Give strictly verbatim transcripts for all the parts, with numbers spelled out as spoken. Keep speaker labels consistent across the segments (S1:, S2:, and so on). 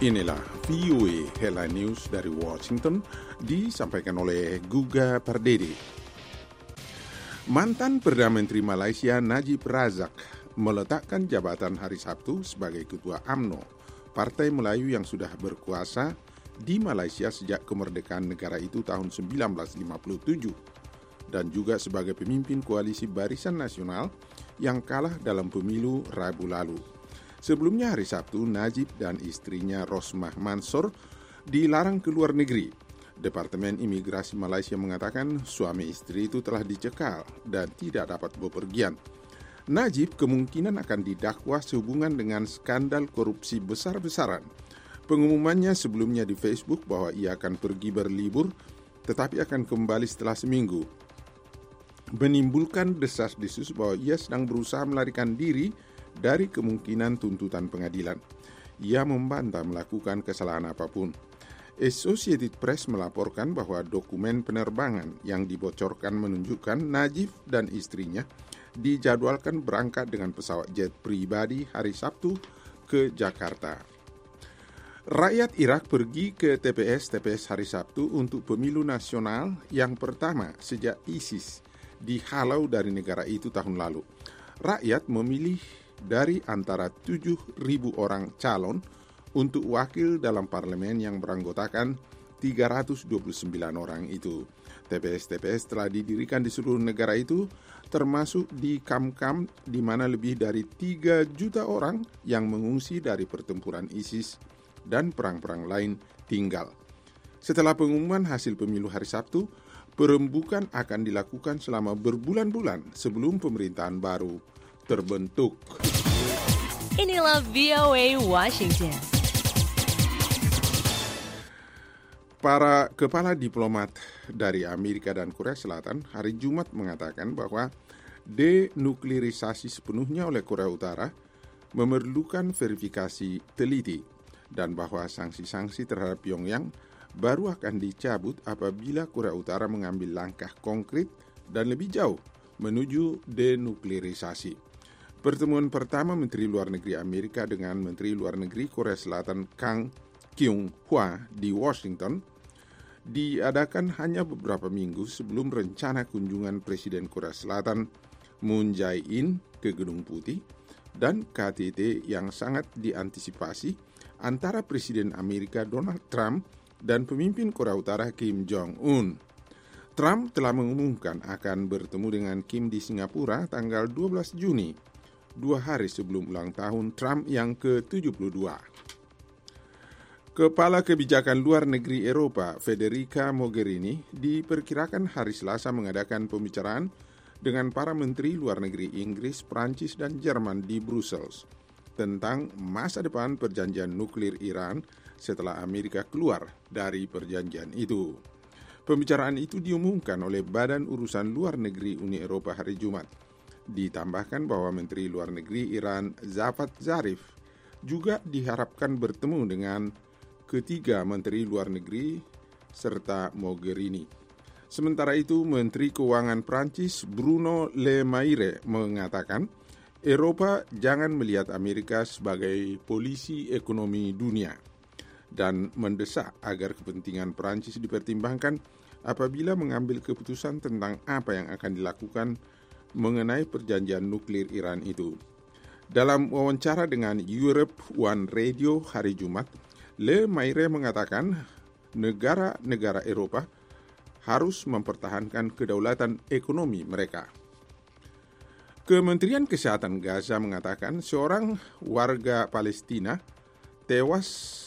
S1: Inilah V O A Headline News dari Washington, disampaikan oleh Guga Pardede. Mantan Perdana Menteri Malaysia Najib Razak meletakkan jabatan hari Sabtu sebagai Ketua U M N O, Partai Melayu yang sudah berkuasa di Malaysia sejak kemerdekaan negara itu tahun seribu sembilan ratus lima puluh tujuh, dan juga sebagai pemimpin koalisi Barisan Nasional yang kalah dalam pemilu Rabu lalu. Sebelumnya hari Sabtu, Najib dan istrinya Rosmah Mansor dilarang ke luar negeri. Departemen Imigrasi Malaysia mengatakan suami istri itu telah dicekal dan tidak dapat bepergian. Najib kemungkinan akan didakwa sehubungan dengan skandal korupsi besar-besaran. Pengumumannya sebelumnya di Facebook bahwa ia akan pergi berlibur, tetapi akan kembali setelah seminggu, menimbulkan desas-desus bahwa ia sedang berusaha melarikan diri dari kemungkinan tuntutan pengadilan. Ia membantah melakukan kesalahan apapun. Associated Press melaporkan bahwa dokumen penerbangan yang dibocorkan menunjukkan Najib dan istrinya dijadwalkan berangkat dengan pesawat jet pribadi hari Sabtu ke Jakarta. Rakyat Irak pergi ke T P S-T P S hari Sabtu untuk pemilu nasional yang pertama sejak ISIS dihalau dari negara itu tahun lalu. Rakyat memilih dari antara tujuh ribu orang calon untuk wakil dalam parlemen yang beranggotakan tiga ratus dua puluh sembilan orang itu. T P S-T P S telah didirikan di seluruh negara itu, termasuk di Kam-Kam, di mana lebih dari tiga juta orang yang mengungsi dari pertempuran ISIS dan perang-perang lain tinggal. Setelah pengumuman hasil pemilu hari Sabtu, perembukan akan dilakukan selama berbulan-bulan sebelum pemerintahan baru terbentuk.
S2: Inilah V O A Washington.
S1: Para kepala diplomat dari Amerika dan Korea Selatan hari Jumat mengatakan bahwa denuklirisasi sepenuhnya oleh Korea Utara memerlukan verifikasi teliti dan bahwa sanksi-sanksi terhadap Pyongyang baru akan dicabut apabila Korea Utara mengambil langkah konkret dan lebih jauh menuju denuklirisasi. Pertemuan pertama Menteri Luar Negeri Amerika dengan Menteri Luar Negeri Korea Selatan Kang Kyung-hwa di Washington diadakan hanya beberapa minggu sebelum rencana kunjungan Presiden Korea Selatan Moon Jae-in ke Gedung Putih dan K T T yang sangat diantisipasi antara Presiden Amerika Donald Trump dan pemimpin Korea Utara Kim Jong-un. Trump telah mengumumkan akan bertemu dengan Kim di Singapura tanggal dua belas Juni, dua hari sebelum ulang tahun Trump yang ke tujuh puluh dua. Kepala Kebijakan Luar Negeri Eropa, Federica Mogherini, diperkirakan hari Selasa mengadakan pembicaraan dengan para menteri luar negeri Inggris, Prancis, dan Jerman di Brussels tentang masa depan perjanjian nuklir Iran setelah Amerika keluar dari perjanjian itu. Pembicaraan itu diumumkan oleh Badan Urusan Luar Negeri Uni Eropa hari Jumat. Ditambahkan bahwa Menteri Luar Negeri Iran Javad Zarif juga diharapkan bertemu dengan ketiga Menteri Luar Negeri serta Mogherini. Sementara itu, Menteri Keuangan Prancis Bruno Le Maire mengatakan Eropa jangan melihat Amerika sebagai polisi ekonomi dunia dan mendesak agar kepentingan Prancis dipertimbangkan apabila mengambil keputusan tentang apa yang akan dilakukan mengenai perjanjian nuklir Iran itu. Dalam wawancara dengan Europe One Radio hari Jumat, Le Maire mengatakan negara-negara Eropa harus mempertahankan kedaulatan ekonomi mereka. Kementerian Kesehatan Gaza mengatakan seorang warga Palestina tewas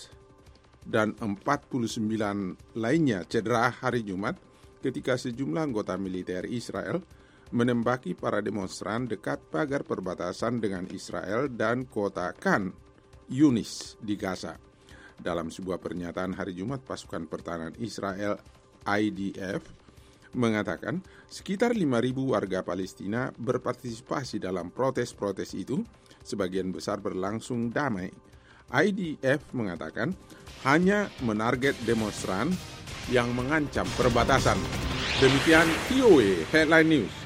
S1: dan empat puluh sembilan lainnya cedera hari Jumat ketika sejumlah anggota militer Israel menembaki para demonstran dekat pagar perbatasan dengan Israel dan kota Khan Yunis di Gaza. Dalam sebuah pernyataan hari Jumat, pasukan pertahanan Israel I D F mengatakan sekitar lima ribu warga Palestina berpartisipasi dalam protes-protes itu, sebagian besar berlangsung damai. I D F mengatakan hanya menarget demonstran yang mengancam perbatasan. Demikian V O A Headline News.